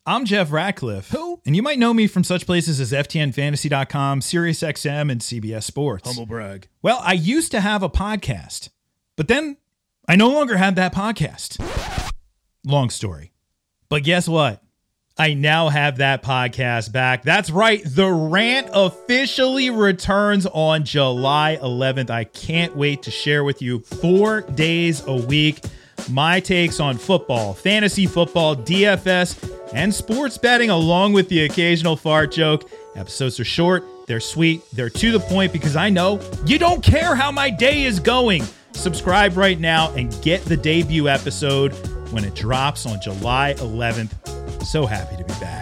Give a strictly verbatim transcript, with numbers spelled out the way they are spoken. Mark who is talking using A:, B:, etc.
A: I'm Jeff Ratcliffe.
B: Who?
A: And you might know me from such places as F T N Fantasy dot com, SiriusXM, and C B S Sports.
B: Humble brag.
A: Well, I used to have a podcast, but then I no longer had that podcast. Long story. But guess what? I now have that podcast back. That's right. The Rant officially returns on July eleventh. I can't wait to share with you four days a week my takes on football, fantasy football, D F S, and sports betting, along with the occasional fart joke. Episodes are short, they're sweet, they're to the point, because I know you don't care how my day is going. Subscribe right now and get the debut episode when it drops on July eleventh. So happy to be back.